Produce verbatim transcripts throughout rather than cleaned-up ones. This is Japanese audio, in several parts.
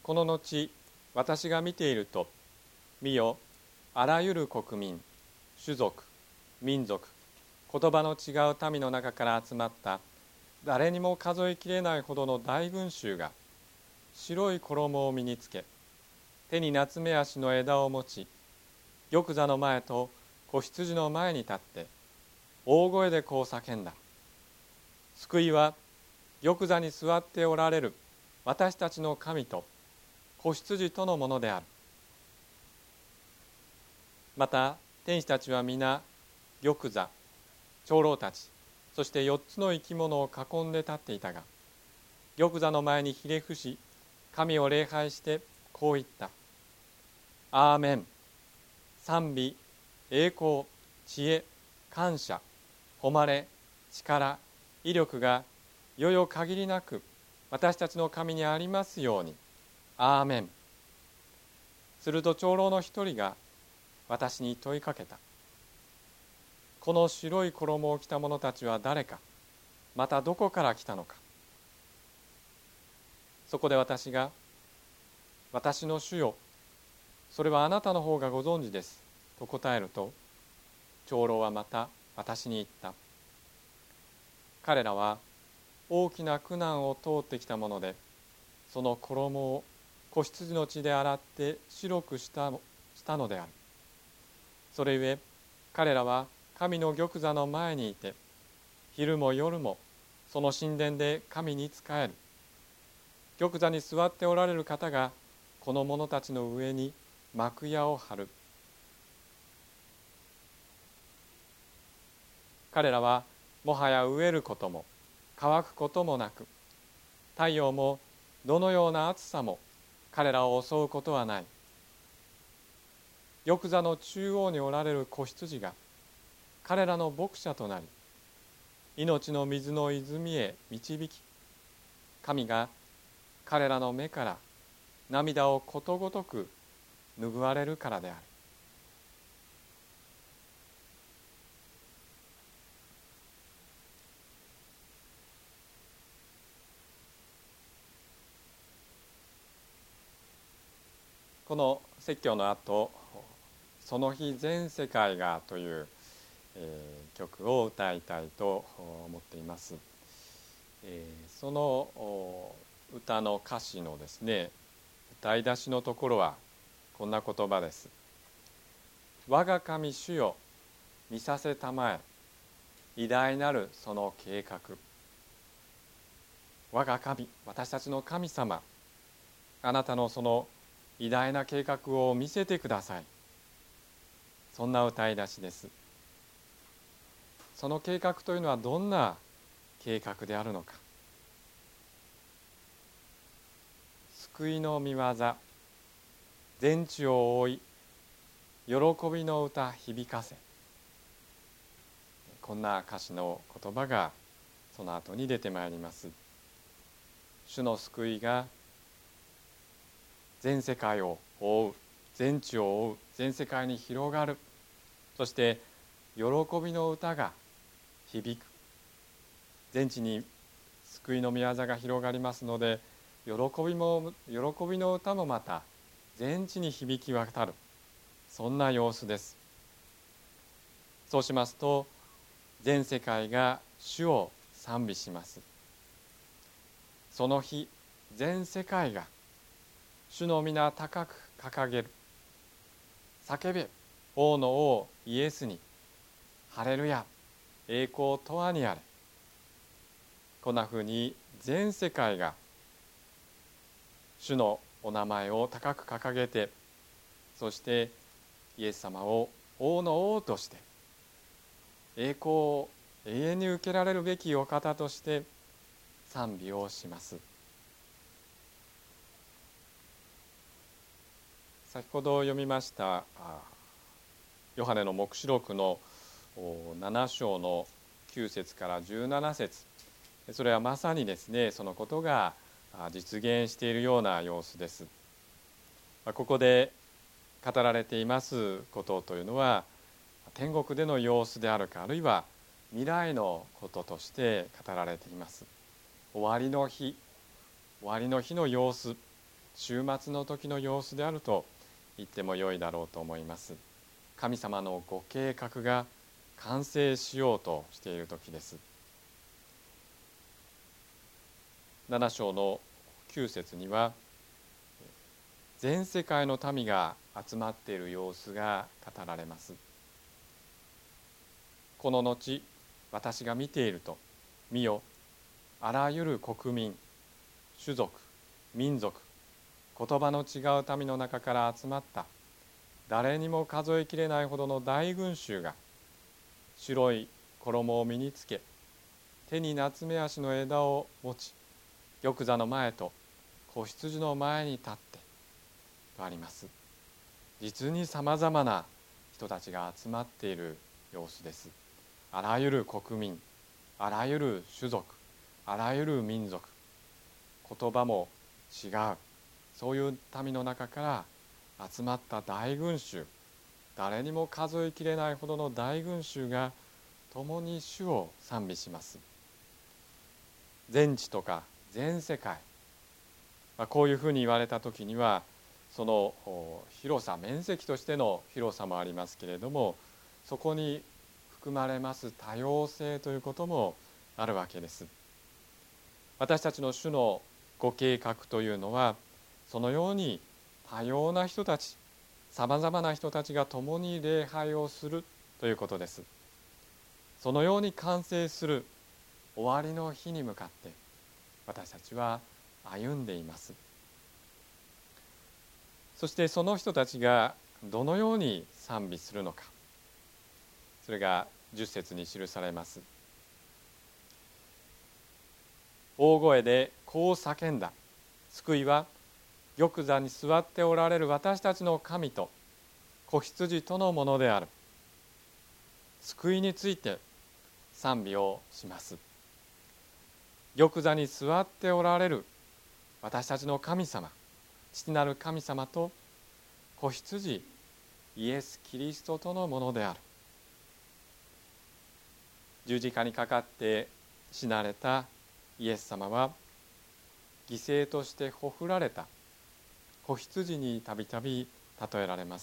この後、私が見ていると、見よ、あらゆる国民、種族、民族、言葉の違う民の中から集まった誰にも数えきれないほどの大群衆が白い衣を身につけ、手に夏目足の枝を持ち、玉座の前と子羊の前に立って大声でこう叫んだ。救いは玉座に座っておられる私たちの神と子羊とのものである。また天使たちは皆玉座、長老たち、そして四つの生き物を囲んで立っていたが、玉座の前にひれ伏し、神を礼拝してこう言った。アーメン。賛美、栄光、知恵、感謝、誉れ、力、威力がよよ限りなく私たちの神にありますように。アーメン。すると長老の一人が私に問いかけた。この白い衣を着た者たちは誰か、またどこから来たのか。そこで私が、私の主よ、それはあなたの方がご存知です、と答えると、長老はまた私に言った。彼らは大きな苦難を通ってきたもので、その衣を子羊の血で洗って白くしたしたのである。それゆえ彼らは神の玉座の前にいて、昼も夜もその神殿で神に仕える。玉座に座っておられる方がこの者たちの上に幕屋を張る。彼らはもはや飢えることも乾くこともなく、太陽もどのような暑さも彼らを襲うことはない。玉座の中央におられる子羊が彼らの牧者となり、命の水の泉へ導き、神が彼らの目から涙をことごとく拭われるからである。この説教の後、その日全世界がという、えー、曲を歌いたいと思っています。えー、その歌の歌詞のですね、歌い出しのところはこんな言葉です。我が神主よ、見させたまえ、偉大なるその計画。我が神、私たちの神様、あなたのその偉大な計画を見せてください。そんな歌い出しです。その計画というのはどんな計画であるのか。救いの御業、全地を覆い、喜びの歌響かせ。こんな歌詞の言葉がその後に出てまいります。主の救いが全世界を覆う、全地を覆う、全世界に広がる。そして喜びの歌が響く。全地に救いの御業が広がりますので、喜びも喜びの歌もまた全地に響き渡る。そんな様子です。そうしますと、全世界が主を賛美します。その日、全世界が主の皆高く掲げる。叫べ、王の王イエスに、ハレルヤ、栄光とわにあれ。こんなふうに全世界が主のお名前を高く掲げて、そしてイエス様を王の王として、栄光を永遠に受けられるべきお方として賛美をします。先ほど読みましたヨハネの黙示録のなな章のきゅう節からじゅうなな節、それはまさにですね、そのことが実現しているような様子です。ここで語られていますことというのは、天国での様子であるか、あるいは未来のこととして語られています。終わりの日、終わりの日の様子、 終末の時の様子であると言ってもよいだろうと思います。神様のご計画が完成しようとしている時です。なな章のきゅう節には全世界の民が集まっている様子が語られます。この後私が見ていると、見よ、あらゆる国民、種族、民族、言葉の違う民の中から集まった誰にも数えきれないほどの大群衆が白い衣を身につけ、手にナツメヤシの枝を持ち、玉座の前と子羊の前に立ってとあります。実にさまざまな人たちが集まっている様子です。あらゆる国民、あらゆる種族、あらゆる民族、言葉も違う、そういう民の中から集まった大群衆、誰にも数えきれないほどの大群衆が共に主を賛美します。全地とか全世界、まあ、こういうふうに言われた時にはその広さ、面積としての広さもありますけれども、そこに含まれます多様性ということもあるわけです。私たちの主のご計画というのは、そのように多様な人たち、さまざまな人たちが共に礼拝をするということです。そのように完成する終わりの日に向かって私たちは歩んでいます。そしてその人たちがどのように賛美するのか、それがじゅっ節に記されます。大声でこう叫んだ。救いは玉座に座っておられる私たちの神と子羊とのものである。救いについて賛美をします。玉座に座っておられる私たちの神様、父なる神様と子羊イエス・キリストとのものである。十字架にかかって死なれたイエス様は犠牲としてほふられた子羊にたびたび例えられます。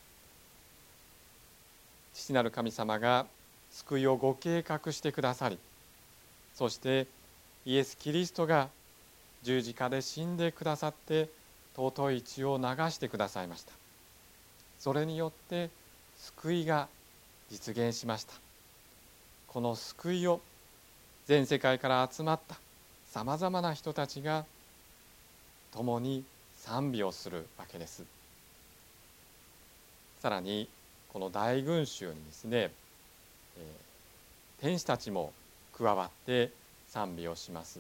父なる神様が救いをご計画してくださり、そしてイエス・キリストが十字架で死んでくださって尊い血を流してくださいました。それによって救いが実現しました。この救いを全世界から集まったさまざまな人たちが共に賛美をするわけです。さらにこの大群衆にですね、えー、天使たちも加わって賛美をします。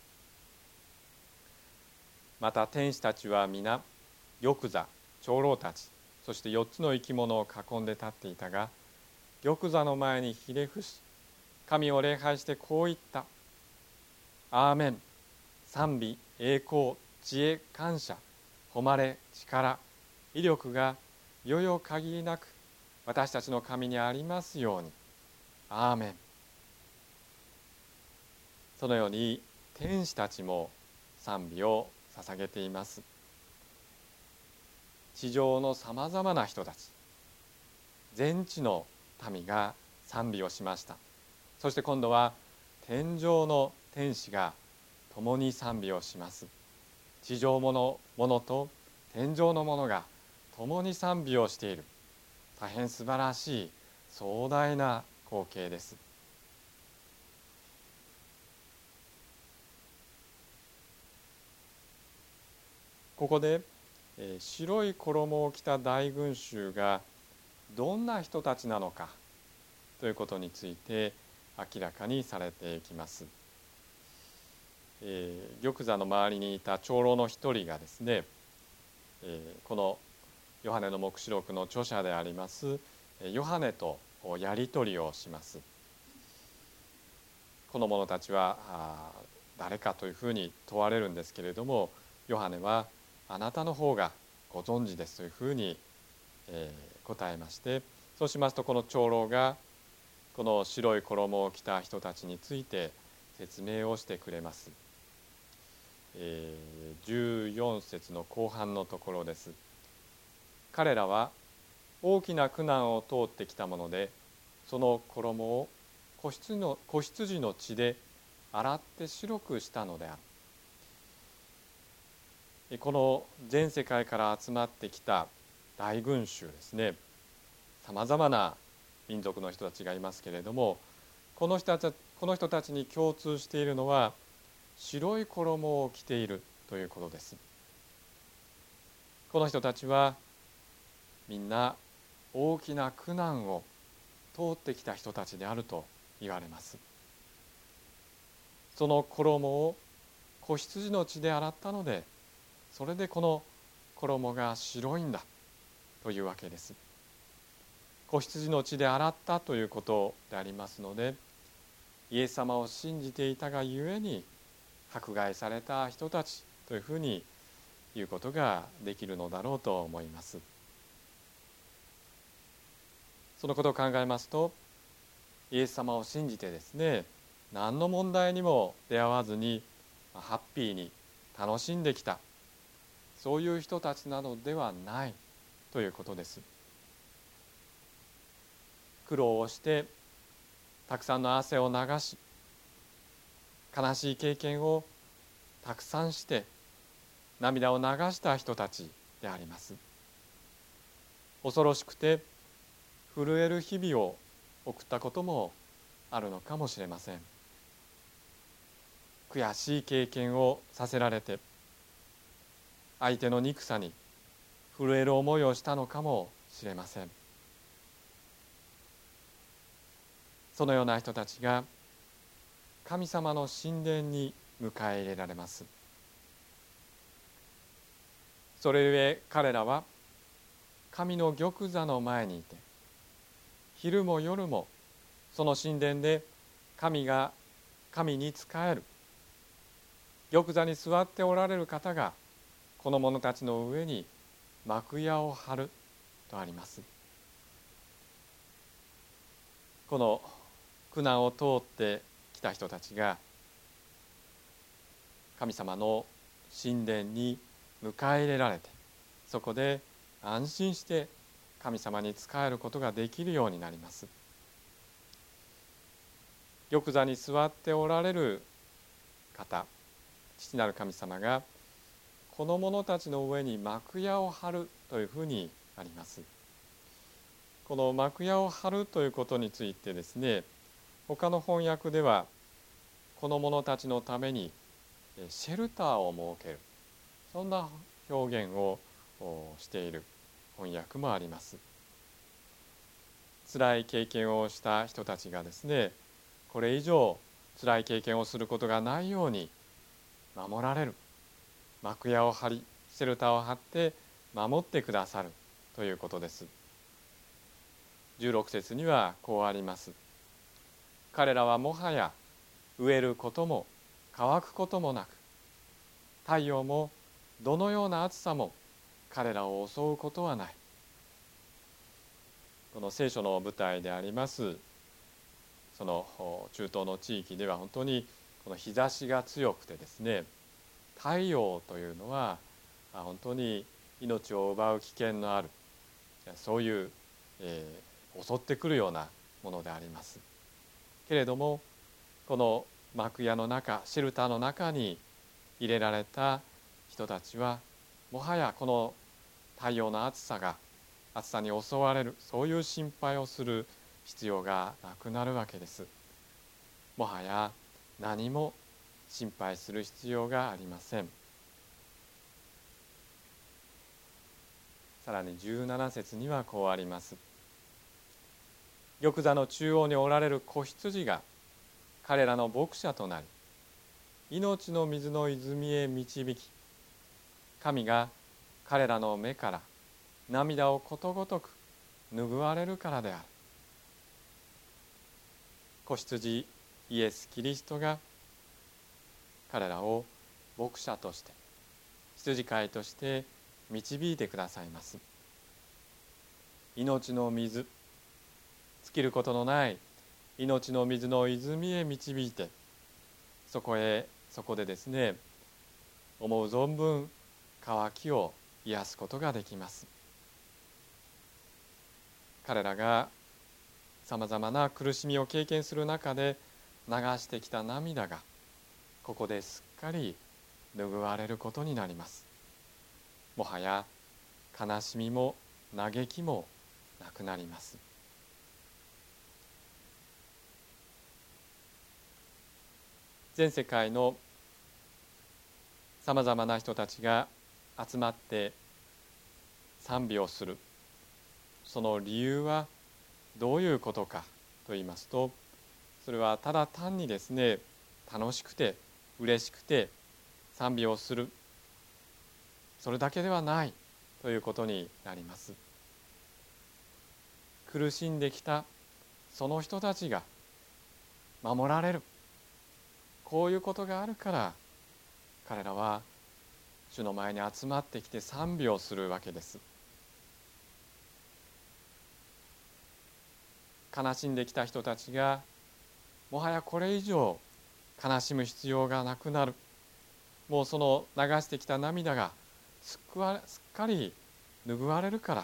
また天使たちは皆玉座、長老たち、そしてよっつの生き物を囲んで立っていたが、玉座の前にひれ伏し神を礼拝してこう言った。アーメン。賛美、栄光、知恵、感謝、誉れ、力、威力がよよ限りなく私たちの神にありますように。アーメン。そのように天使たちも賛美を捧げています。地上のさまざまな人たち、全地の民が賛美をしました。そして今度は天上の天使が共に賛美をします。地上のものと天上のものが共に賛美をしている、大変素晴らしい壮大な光景です。ここで、えー、白い衣を着た大群衆がどんな人たちなのかということについて明らかにされていきます。えー、玉座の周りにいた長老の一人がですね、えー、このヨハネの黙示録の著者でありますヨハネとやり取りをします。この者たちは誰かというふうに問われるんですけれども、ヨハネはあなたの方がご存知ですというふうに、えー、答えまして、そうしますとこの長老がこの白い衣を着た人たちについて説明をしてくれます。 えー、じゅうよん節の後半のところです。彼らは大きな苦難を通ってきたもので、その衣を子羊の、子羊の血で洗って白くしたのである。この全世界から集まってきた大群衆ですね、さまざまな民族の人たちがいますけれども、この人たち、この人たちに共通しているのは白い衣を着ているということです。この人たちはみんな大きな苦難を通ってきた人たちであると言われます。その衣を子羊の血で洗ったので、それでこの衣が白いんだというわけです。子羊の血で洗ったということでありますので、イエス様を信じていたがゆえに迫害された人たちというふうに言うことができるのだろうと思います。そのことを考えますと、イエス様を信じてですね、何の問題にも出会わずにハッピーに楽しんできた、そういう人たちなのではないということです。苦労をしてたくさんの汗を流し、悲しい経験をたくさんして涙を流した人たちであります。恐ろしくて震える日々を送ったこともあるのかもしれません。悔しい経験をさせられて、相手の憎さに震える思いをしたのかもしれません。そのような人たちが神様の神殿に迎え入れられます。それゆえ彼らは神の玉座の前にいて、昼も夜もその神殿で神が神に仕える、玉座に座っておられる方がこの者たちの上に幕屋を張るとあります。この苦難を通ってきた人たちが神様の神殿に迎え入れられて、そこで安心して神様に仕えることができるようになります。玉座に座っておられる方、父なる神様がこの者たちの上に幕屋を張るというふうにあります。この幕屋を張るということについてですね、他の翻訳ではこの者たちのためにシェルターを設ける、そんな表現をしている翻訳もあります。辛い経験をした人たちがですね、これ以上辛い経験をすることがないように守られる、幕屋を張りシェルターを張って守ってくださるということです。じゅうろく節にはこうあります。彼らはもはや飢えることも乾くこともなく、太陽もどのような暑さも彼らを襲うことはない。この聖書の舞台でありますその中東の地域では本当にこの日差しが強くてですね、太陽というのは本当に命を奪う危険のある、そういう、えー、襲ってくるようなものであります。けれどもこの幕屋の中、シェルターの中に入れられた人たちはもはやこの太陽の暑さが暑さに襲われる、そういう心配をする必要がなくなるわけです。もはや何も心配する必要がありません。さらにじゅうなな節にはこうあります。玉座の中央におられる子羊が彼らの牧者となり、命の水の泉へ導き、神が彼らの目から涙をことごとく拭われるからである。子羊イエス・キリストが彼らを牧者として羊飼いとして導いてくださいます。命の水、尽きることのない命の水の泉へ導いて、そこへそこでですね、 思う存分渇きを癒すことができます。彼らがさまざまな苦しみを経験する中で流してきた涙がここですっかり拭われることになります。もはや悲しみも嘆きもなくなります。全世界のさまざまな人たちが集まって賛美をする、その理由はどういうことかと言いますと、それはただ単にですね、楽しくて嬉しくて賛美をする、それだけではないということになります。苦しんできたその人たちが守られる、こういうことがあるから彼らは主の前に集まってきて賛美をするわけです。悲しんできた人たちがもはやこれ以上悲しむ必要がなくなる、もうその流してきた涙がすっわすっかり拭われるから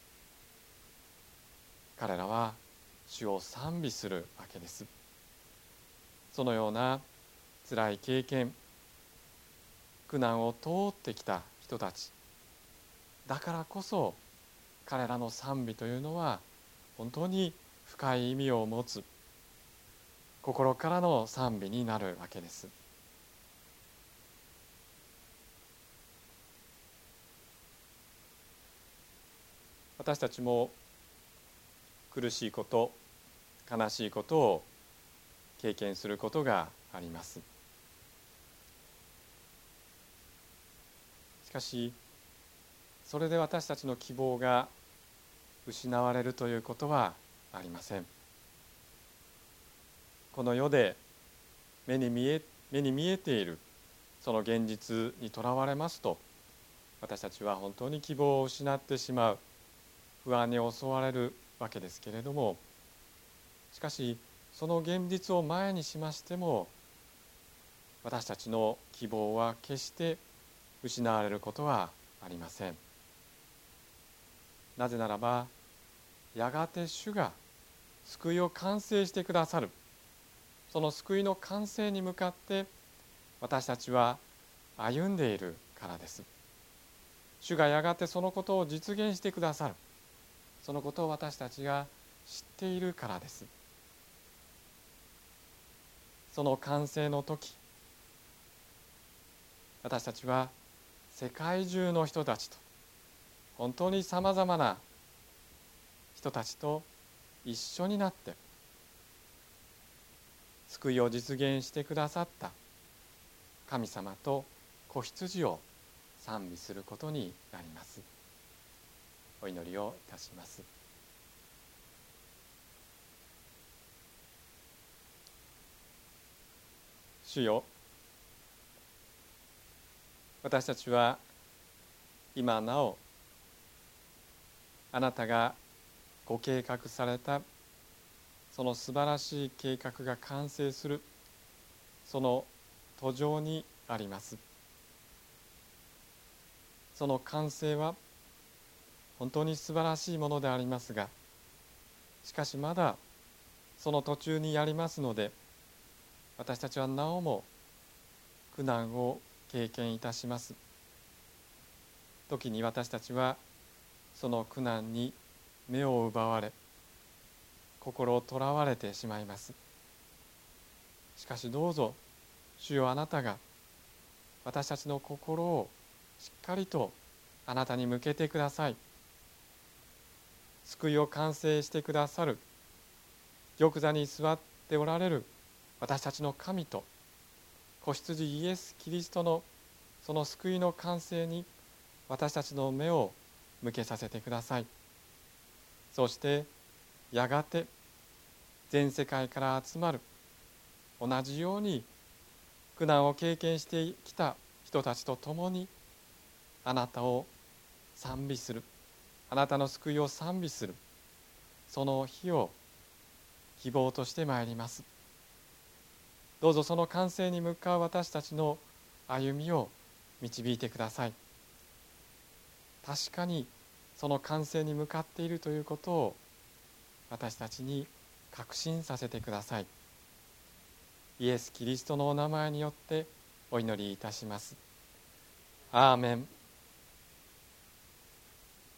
彼らは主を賛美するわけです。そのような辛い経験、苦難を通ってきた人たちだからこそ、彼らの賛美というのは本当に深い意味を持つ心からの賛美になるわけです。私たちも苦しいこと、悲しいことを経験することがあります。しかしそれで私たちの希望が失われるということはありません。この世で目に見え、目に見えているその現実にとらわれますと、私たちは本当に希望を失ってしまう、不安に襲われるわけですけれども、しかしその現実を前にしましても、私たちの希望は決して失われることはありません。なぜならば、やがて主が救いを完成してくださる、その救いの完成に向かって私たちは歩んでいるからです。主がやがてそのことを実現してくださる、そのことを私たちが知っているからです。その完成の時、私たちは世界中の人たちと、本当にさまざまな人たちと一緒になって救いを実現してくださった神様と子羊を賛美することになります。お祈りをいたします。主よ、私たちは今なおあなたがご計画されたその素晴らしい計画が完成するその途上にあります。その完成は本当に素晴らしいものでありますが、しかしまだその途中にありますので、私たちはなおも苦難を経験いたします。時に私たちはその苦難に目を奪われ、心をとらわれてしまいます。しかしどうぞ主よ、あなたが私たちの心をしっかりとあなたに向けてください。救いを完成してくださる玉座に座っておられる私たちの神と子羊イエス・キリストのその救いの完成に私たちの目を向けさせてください。そしてやがて全世界から集まる同じように苦難を経験してきた人たちと共にあなたを賛美する、あなたの救いを賛美する、その日を希望としてまいります。どうぞその完成に向かう私たちの歩みを導いてください。確かにその完成に向かっているということを私たちに確信させてください。イエス・キリストのお名前によってお祈りいたします。アーメン。